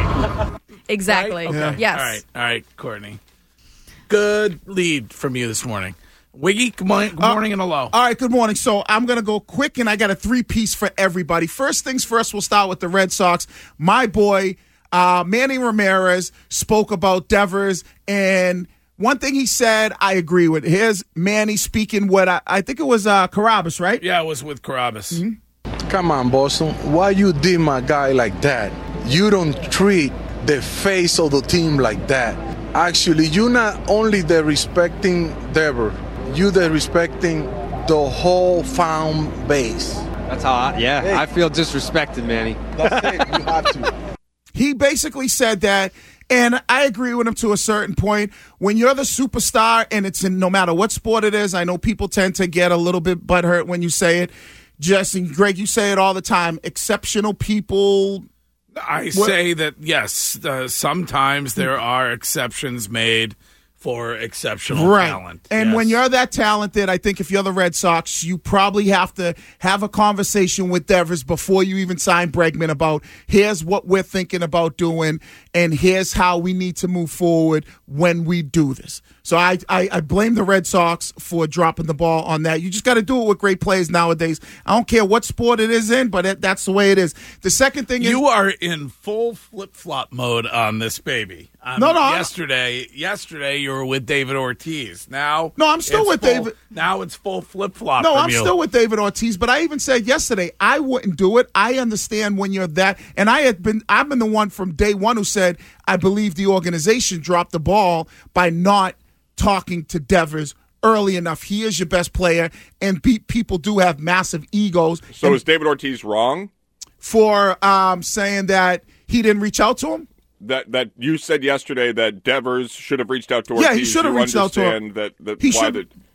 Exactly. Right? Okay. Yes. All right. All right, Courtney. Good lead from you this morning. Wiggy, good morning, good morning uh, and hello. All right, good morning. So I'm going to go quick, and I got a three-piece for everybody. First things first, we'll start with the Red Sox. My boy, uh, Manny Ramirez, spoke about Devers, and one thing he said, I agree with. Here's Manny speaking what I, I think it was uh, Carabas, right? Yeah, it was with Carabas. Mm-hmm. Come on, Boston. Why you did my guy like that? You don't treat the face of the team like that. Actually, you're not only the respecting Devers, you the respecting the whole fan base. That's how I, yeah, hey. I feel disrespected, Manny. That's it. You have to. He basically said that. And I agree with him to a certain point. When you're the superstar, and it's in no matter what sport it is, I know people tend to get a little bit butthurt when you say it. Jesse, Greg, you say it all the time. Exceptional people. I what? say that, yes, uh, sometimes there are exceptions made for exceptional right. talent. And yes. when you're that talented, I think if you're the Red Sox, you probably have to have a conversation with Devers before you even sign Bregman about here's what we're thinking about doing and here's how we need to move forward when we do this. So I, I, I blame the Red Sox for dropping the ball on that. You just got to do it with great players nowadays. I don't care what sport it is in, but it, that's the way it is. The second thing is... You are in full flip-flop mode on this baby. Um, no, no. Yesterday, yesterday you were with David Ortiz. Now, no, I'm still with full, David. Now it's full flip-flop. No, from I'm you. still with David Ortiz. But I even said yesterday I wouldn't do it. I understand when you're that, and I had been. I've been the one from day one who said I believe the organization dropped the ball by not talking to Devers early enough. He is your best player, and pe- people do have massive egos. So and is David Ortiz wrong for um, saying that he didn't reach out to him? That that you said yesterday that Devers should have reached out to Ortiz. Yeah, he should have you reached out to him. That, that he why should. the,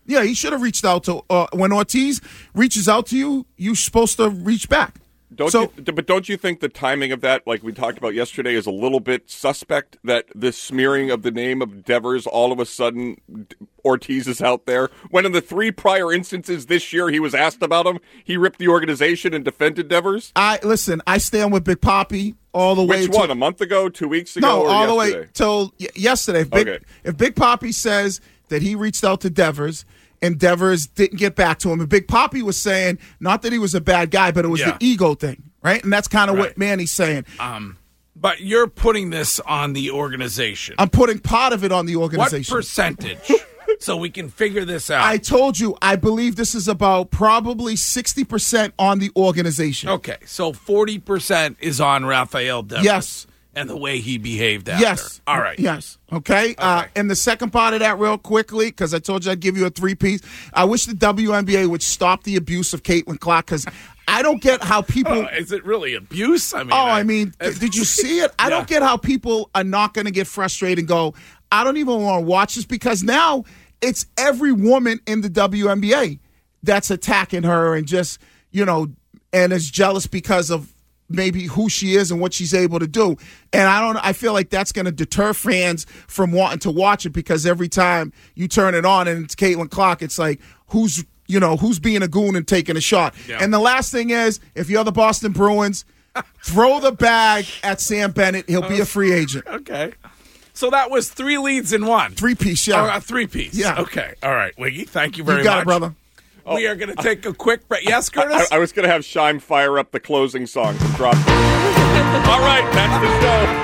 Yeah, he should have reached out to uh, when Ortiz reaches out to you, you're supposed to reach back. Don't so, you, but don't you think the timing of that, like we talked about yesterday, is a little bit suspect? That this smearing of the name of Devers, all of a sudden, Ortiz is out there. When in the three prior instances this year he was asked about him, he ripped the organization and defended Devers? I listen. I stand with Big Papi all the way. Which to, one? A month ago? Two weeks ago? No, or all yesterday? the way till y- yesterday. If Big, okay. if Big Papi says that he reached out to Devers and Devers didn't get back to him, and Big Papi was saying not that he was a bad guy, but it was Yeah. the ego thing, right? And that's kind of Right. what Manny's saying. Um, but you're putting this on the organization. I'm putting part of it on the organization. What percentage? So we can figure this out. I told you, I believe this is about probably sixty percent on the organization. Okay, so forty percent is on Rafael Devers. Yes. And the way he behaved after. Yes. All right. Yes. Okay. okay. Uh, and the second part of that, real quickly, because I told you I'd give you a three-piece. I wish the W N B A would stop the abuse of Caitlin Clark, because I don't get how people. Oh, is it really abuse? I mean, oh, I, I mean, th- did you see it? I Yeah. don't get how people are not going to get frustrated and go, I don't even want to watch this, because now it's every woman in the W N B A that's attacking her and just, you know, and is jealous because of maybe who she is and what she's able to do. And I don't I feel like that's going to deter fans from wanting to watch it, because every time you turn it on and it's Caitlin Clark, it's like, who's, you know, who's being a goon and taking a shot. Yeah. And the last thing is, if you're the Boston Bruins, throw the bag at Sam Bennett. He'll be a free agent. Okay. So that was three leads in one. Three piece, yeah. Oh, a three piece. Yeah. Okay. All right, Wiggy. Thank you very You got much. it, brother. We are going to take a quick break. Yes, Curtis? I, I was going to have Shime fire up the closing song from Drop. All right, that's the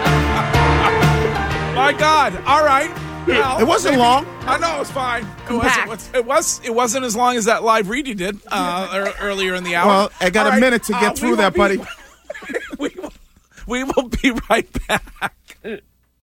show. My God. All right. Well, It wasn't maybe- long. I know, it was fine. It Compact. wasn't, it, was, it wasn't as long as that live read you did uh, ear- earlier in the hour. Well, I got All a right, minute to uh, get we through will that, be- buddy. we, will, we will be right back.